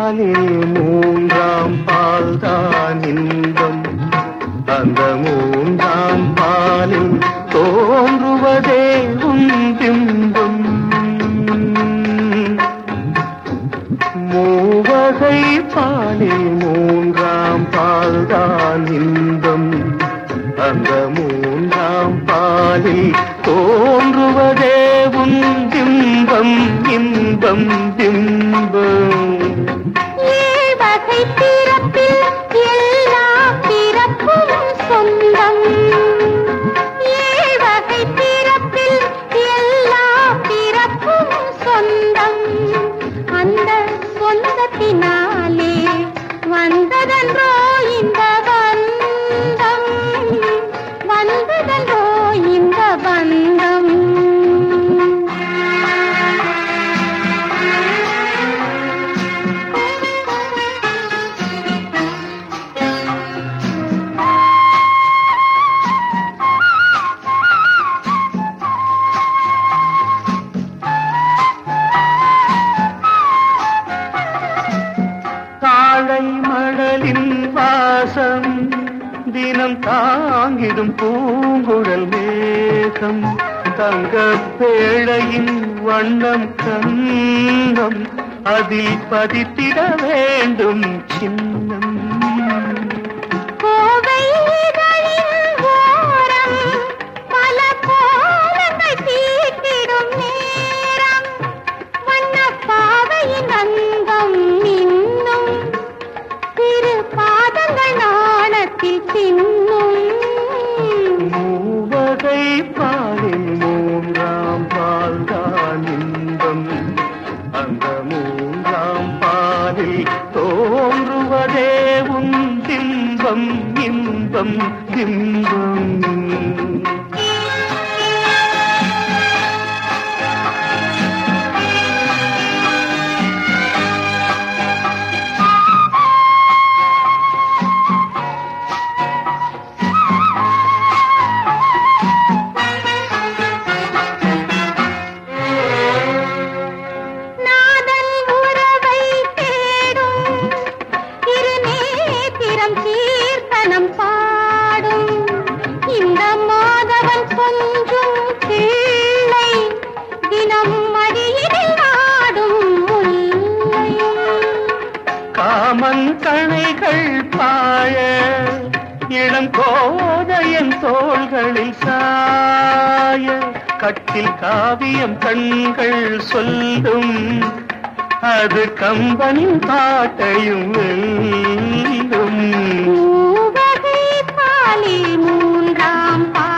பாலில் மூன்றாம் பால்தான் இன்பம். அந்த மூன்றாம் பாலில் தோன்றுவதே உன் பிம்பம். மூவகை பாலில் மூன்றாம் பால்தான் இன்பம். அந்த மூன்றாம் பாலில் தோன்றுவதே உன் பிம்பம். இன்பம் பிம்பம். ஏழ்வகை பிறப்பில் எல்லா பிறப்பும் சொந்தம். ஏழ்வகை பிறப்பில் எல்லா பிறப்பும் சொந்தம். அந்த சொந்தத்தினாலே வந்ததன்றோ இந்த பந்தம். வந்ததன்றோ இந்த பந்தம். தாழை மடலின் வாசம் தினம் தாங்கிடும் பூங்குழல் மேகம். தங்கப் பேழையின் வண்ணம் கண்ணம் அதில் பதித்திட வேண்டும் சின்னம். கோவைகளின் ஓரம் பல கோலங்கள் தீட்டிடும் நேரம். வண்ணப் பாவையின் அங்கம் இன்னும் திரு பாதங்கள் நாணத்தில் தின்னும். மூவகை பாலில் மூன்றாம் பால்தான் இன்பம். அந்த மூன்றாம் பாலில் தோன்றுவதே உன் பிம்பம். இன்பம் பிம்பம். நாதன் உறவை தேடும் திருநேத்திரம் கீர்த்தனம் பாடும். இந்த மாதவன் கொஞ்சும் பிள்ளை தினம் மடியினில் நாடும் முல்லை. காமன் கணைகள் பாய இளம் கோதையன் தோள்களில் சாய. கட்டில் காவியம் கண்கள் சொல்லும் அது கம்பனின் பாட்டையும் வெல்லும். மூவகை பாலில் மூன்றாம்